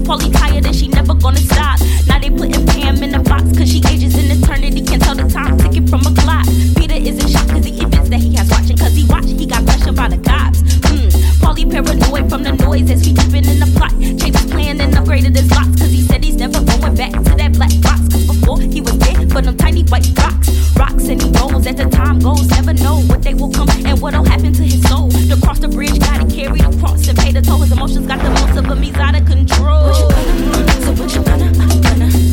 Paulie tired and she never gonna stop. Now they putting Pam in the box cause she ages in eternity. Can't tell the time ticking from a clock. Peter is in shock cause the events that he has watching. Cause he watched, he got questioned by the cops. Paulie paranoid from the noise as we deepin' in the plot. Changed his plan and upgraded his locks. Cause he said he's never going back to that black box. Cause before he was dead for them tiny white rocks. Rocks and he rolls as the time goes. Never know what they will come and what'll happen to his soul. To cross the bridge, gotta carry the cross and pay the toll. His emotions got the most of him, he's out of control. What you gonna, so what you gonna,